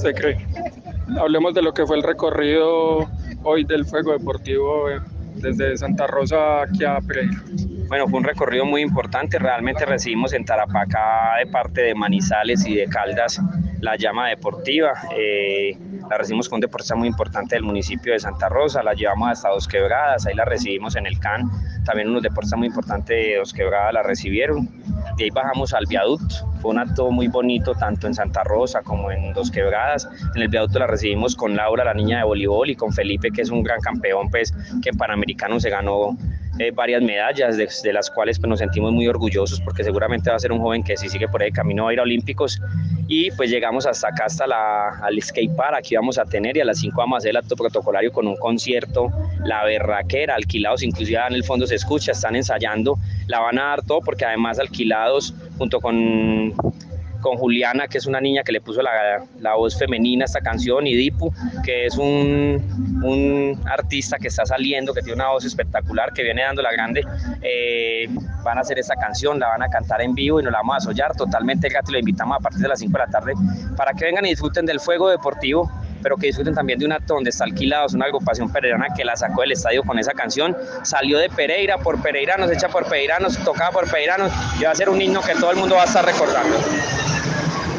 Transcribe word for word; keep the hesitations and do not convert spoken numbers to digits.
¿usted cree? Hablemos de lo que fue el recorrido hoy del Fuego Deportivo eh, desde Santa Rosa aquí a Pereira. Bueno, fue un recorrido muy importante, realmente recibimos en Tarapacá de parte de Manizales y de Caldas la llama deportiva, eh, la recibimos con un deportista muy importante del municipio de Santa Rosa, la llevamos hasta Dos Quebradas, ahí la recibimos en el C A N, también unos deportistas muy importantes de Dos Quebradas la recibieron, de ahí bajamos al viaducto, fue un acto muy bonito tanto en Santa Rosa como en Dos Quebradas, en el viaducto la recibimos con Laura, la niña de voleibol, y con Felipe, que es un gran campeón, pues, que en Panamericano se ganó Eh, varias medallas, de, de las cuales pues, nos sentimos muy orgullosos, porque seguramente va a ser un joven que si sigue por ahí camino va a ir a Olímpicos. Y pues llegamos hasta acá, hasta la, al skate park, aquí vamos a tener, y a las cinco vamos a hacer el acto protocolario con un concierto, La Berraquera, alquilados, inclusive en el fondo se escucha, están ensayando, la van a dar todo, porque además alquilados junto con con Juliana, que es una niña que le puso la, la voz femenina a esta canción, y Dipu, que es un, un artista que está saliendo, que tiene una voz espectacular, que viene dando la grande, eh, van a hacer esta canción, la van a cantar en vivo y nos la vamos a sollar totalmente gratis. Lo invitamos a partir de las cinco de la tarde para que vengan y disfruten del Fuego Deportivo, pero que disfruten también de un acto donde está Alquilados, una agrupación pereirana que la sacó del estadio con esa canción, salió de Pereira, por pereiranos, hecha por pereiranos, tocada por pereiranos, y va a ser un himno que todo el mundo va a estar recordando.